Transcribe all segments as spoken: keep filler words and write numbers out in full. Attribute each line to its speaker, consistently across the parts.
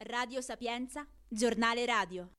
Speaker 1: Radio Sapienza, giornale radio.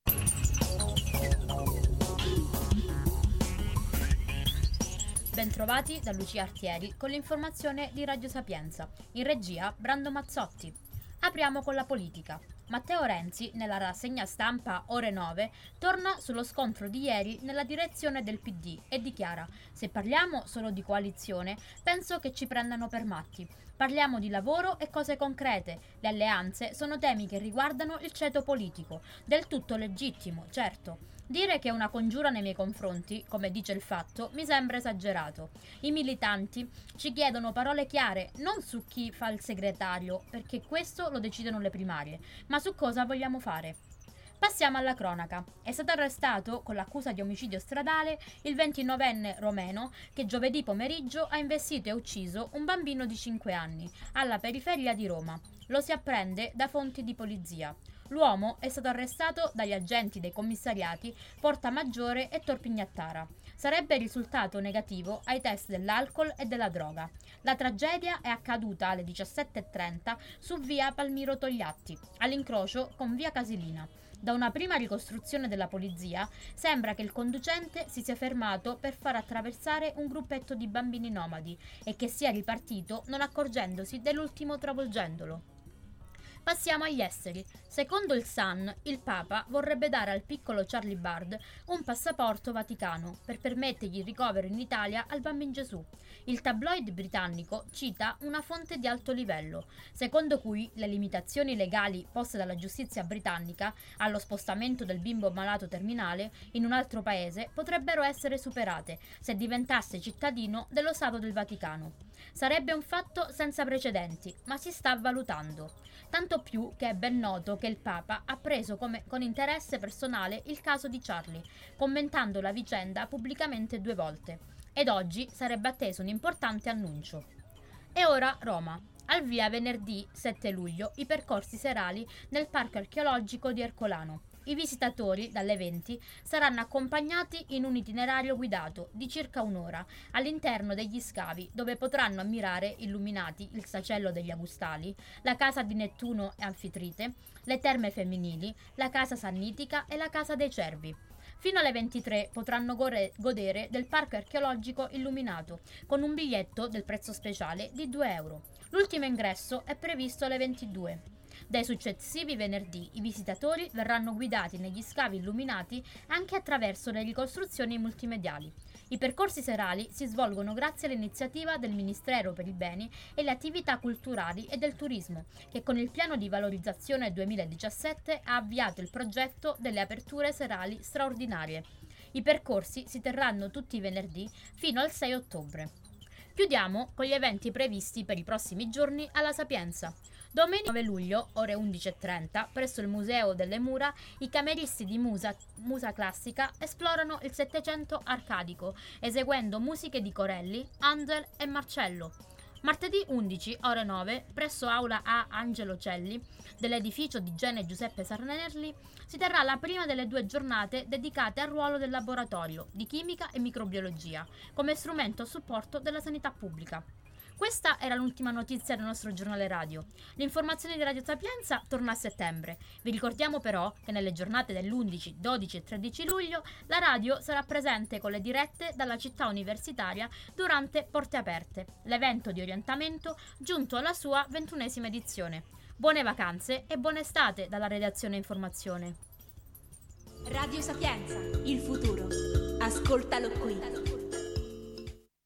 Speaker 2: Bentrovati da Lucia Artieri con l'informazione di Radio Sapienza. In regia Brando Mazzotti. Apriamo con la politica. Matteo Renzi, nella rassegna stampa Ore nove, torna sullo scontro di ieri nella direzione del P D e dichiara: se parliamo solo di coalizione, penso che ci prendano per matti. Parliamo di lavoro e cose concrete. Le alleanze sono temi che riguardano il ceto politico, del tutto legittimo, certo. Dire che è una congiura nei miei confronti, come dice il Fatto, mi sembra esagerato. I militanti ci chiedono parole chiare, non su chi fa il segretario, perché questo lo decidono le primarie, ma su cosa vogliamo fare. Passiamo alla cronaca. È stato arrestato con l'accusa di omicidio stradale il ventinovenne romeno che giovedì pomeriggio ha investito e ucciso un bambino di cinque anni alla periferia di Roma. Lo si apprende da fonti di polizia. L'uomo è stato arrestato dagli agenti dei commissariati Porta Maggiore e Torpignattara. Sarebbe risultato negativo ai test dell'alcol e della droga. La tragedia è accaduta alle diciassette e trenta su via Palmiro Togliatti, all'incrocio con via Casilina. Da una prima ricostruzione della polizia sembra che il conducente si sia fermato per far attraversare un gruppetto di bambini nomadi e che sia ripartito non accorgendosi dell'ultimo travolgendolo. Passiamo agli esteri. Secondo il Sun, il Papa vorrebbe dare al piccolo Charlie Bard un passaporto vaticano per permettergli il ricovero in Italia al Bambino Gesù. Il tabloid britannico cita una fonte di alto livello, secondo cui le limitazioni legali poste dalla giustizia britannica allo spostamento del bimbo malato terminale in un altro paese potrebbero essere superate se diventasse cittadino dello Stato del Vaticano. Sarebbe un fatto senza precedenti, ma si sta valutando. Tanto più che è ben noto che il Papa ha preso come, con interesse personale il caso di Charlie, commentando la vicenda pubblicamente due volte. Ed oggi sarebbe atteso un importante annuncio. E ora Roma. Al via venerdì sette luglio i percorsi serali nel Parco Archeologico di Ercolano. I visitatori, dalle venti, saranno accompagnati in un itinerario guidato di circa un'ora all'interno degli scavi, dove potranno ammirare illuminati il Sacello degli Agustali, la casa di Nettuno e Anfitrite, le terme femminili, la casa sannitica e la casa dei cervi. Fino alle ventitré potranno gore- godere del parco archeologico illuminato, con un biglietto del prezzo speciale di due euro. L'ultimo ingresso è previsto alle ventidue. Dai successivi venerdì i visitatori verranno guidati negli scavi illuminati anche attraverso le ricostruzioni multimediali. I percorsi serali si svolgono grazie all'iniziativa del Ministero per i Beni e le Attività Culturali e del Turismo, che con il piano di valorizzazione duemiladiciassette ha avviato il progetto delle aperture serali straordinarie. I percorsi si terranno tutti i venerdì fino al sei ottobre. Chiudiamo con gli eventi previsti per i prossimi giorni alla Sapienza. Domenica nove luglio, ore undici e trenta, presso il Museo delle Mura, i cameristi di Musa, Musa Classica esplorano il Settecento arcadico, eseguendo musiche di Corelli, Handel e Marcello. Martedì undici, ore nove, presso Aula A Angelo Celli, dell'edificio di Gene Giuseppe Sarnelli, si terrà la prima delle due giornate dedicate al ruolo del laboratorio di chimica e microbiologia, come strumento a supporto della sanità pubblica. Questa era l'ultima notizia del nostro giornale radio. L'informazione di Radio Sapienza torna a settembre. Vi ricordiamo però che nelle giornate dell'undici, dodici e tredici luglio la radio sarà presente con le dirette dalla città universitaria durante Porte Aperte, l'evento di orientamento giunto alla sua ventunesima edizione. Buone vacanze e buona estate dalla redazione Informazione.
Speaker 1: Radio Sapienza, il futuro. Ascoltalo qui.